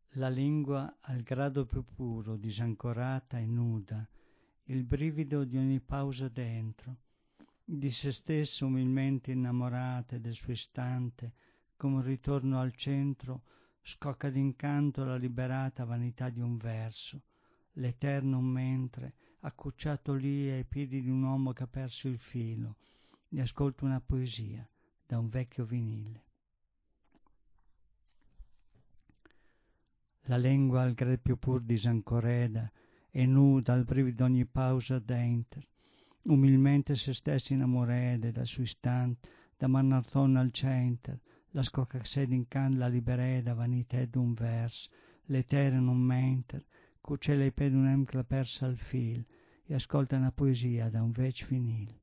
La lingua al grado più puro, disancorata e nuda, il brivido di ogni pausa dentro, di se stesso umilmente innamorata e del suo istante, come un ritorno al centro, scocca d'incanto la liberata vanità di un verso, l'eterno mentre, accucciato lì ai piedi di un uomo che ha perso il filo, e ascolta una poesia da un vecchio vinile. La lingua al grado più pur disancoreda e nuda al brivido ogni pausa denter, umilmente se stessa inamorede dal suo istante, da Mannarzon al center, la scocca sé d'incan la libereda vanità d'un vers, l'etere non menter, cucella i pedun em che la persa al fil, e ascolta una poesia da un vec vinil.